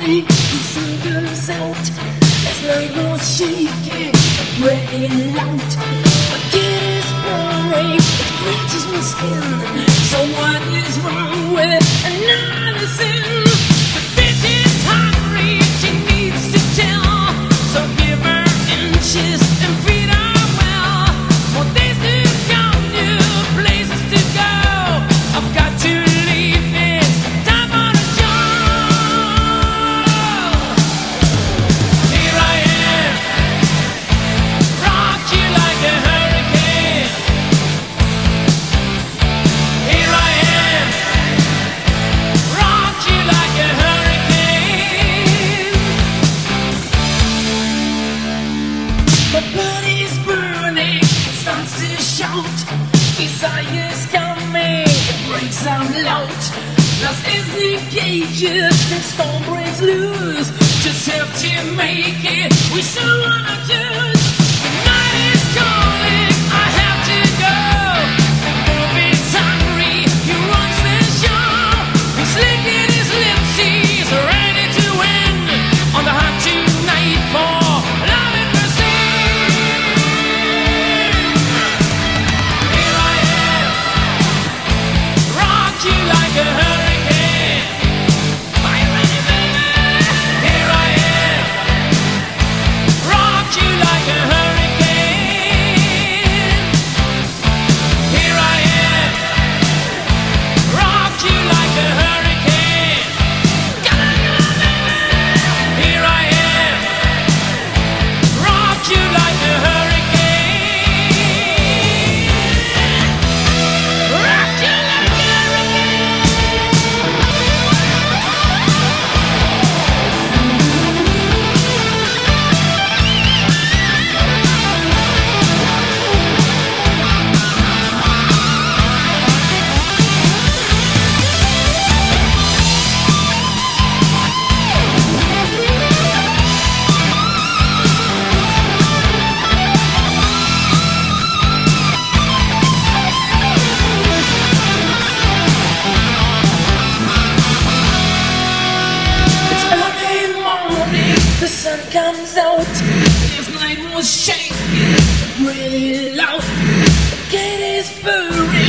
morning, the sun comes out. There's no more shaking, breaking out. My kid is pouring, it bleaches my skin. So what is wrong with another sin? The bitch is hungry, she needs to tell. So give her inches and feed her well. More days to come, new places to go. I've got to leave it, time for the show. Here I am, rock you like a hurricane. Here I am, rock you like a hurricane. My body's burning, it starts to shout. Desire's coming, it breaks out loud. Lost is the cages, the storm breaks loose. Just have to make it, we still wanna choose. The night is calling, I have to go. The movie's hungry, he runs the show. He's licking his lips, he's ready to win. On the hot tonight for love and mercy. Here I am, rock you like a hurricane. Are you ready, baby? Here I am, rock you like a hurricane. Here I am, rock you like a hurricane. Come on, baby. Here I am, rock you like a hurricane. Rock you like a hurricane. It's early morning, the sun comes out. Last night was shaking, really loud. The gate is burning.